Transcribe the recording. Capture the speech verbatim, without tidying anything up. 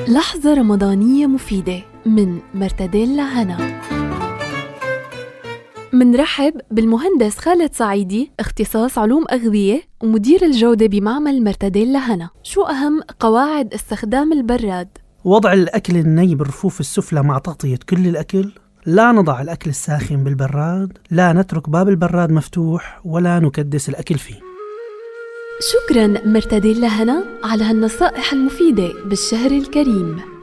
لحظة رمضانية مفيدة من مرتديلا هنا. منرحب بالمهندس خالد صعيدي، اختصاص علوم أغذية ومدير الجودة بمعمل مرتديلا هنا. شو أهم قواعد استخدام البراد؟ وضع الأكل الني بالرفوف السفلى مع تغطية كل الأكل، لا نضع الأكل الساخن بالبراد، لا نترك باب البراد مفتوح، ولا نكدس الأكل فيه. شكراً مرتديلا هنا على هالنصائح المفيدة بالشهر الكريم.